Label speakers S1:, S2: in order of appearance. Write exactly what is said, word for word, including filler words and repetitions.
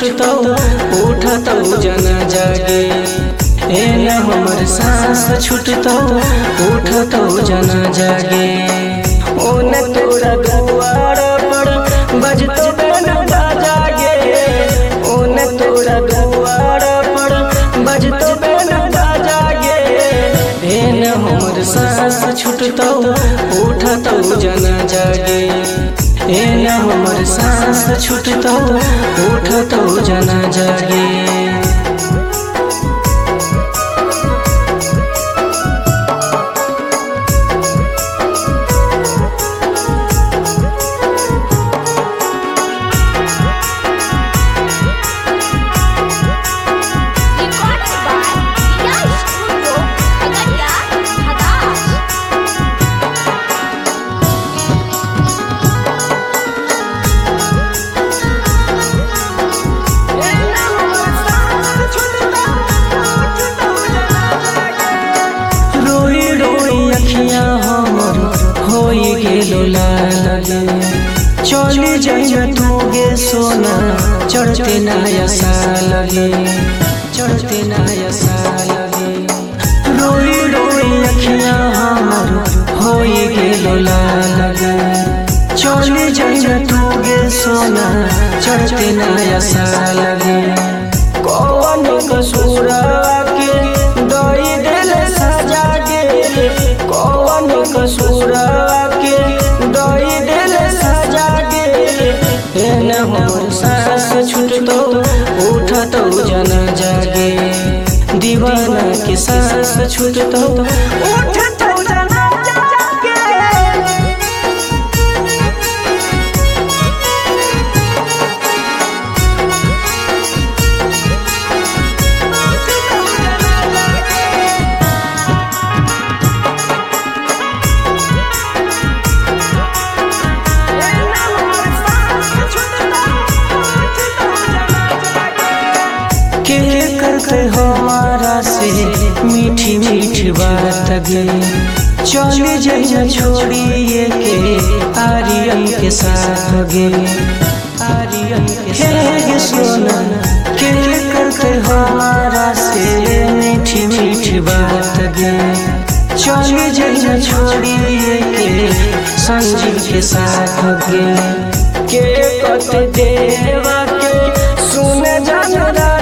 S1: छूटतो उठतो जना जागे। ए न हमर सांस छूटतो उठतो जना जागे। ओ न तोरा दुआर पर बजतो गाना जागे। ओ न तोरा दुआर पर बजतो गाना जागे। ए न हमर सांस छूटतो उठतो जना जागे। ए न हमर सांस छूटतो उठतो जना जागे। होई गेलो लागे चली जाइए तूगे सोना चढ़ते नया साल लगे। चढ़ते नया साल लगे रोई रोई अखियां हमर होई गेलो लागे चली जाइए तूगे सोना चढ़ते नया साल लगे। कौन कसूर के दई दिल सजा गे। कौन कसूर के दई दिल सजा गे। ए न हमर सांस छूटतो उठतो जना जागे। दीवाना के सांस छूटतो उठतो जना जागे। के करते हमारा से मीठी मीठी बात गे। चली जाइए छोड़िए के आर्यन के साथ गे। आर्यन के साथ सोना के करते हमारा से मीठी मीठी बात गे। चली जाइए छोड़िए के संजीव के साथ गे। के कत देवा के सुन जाना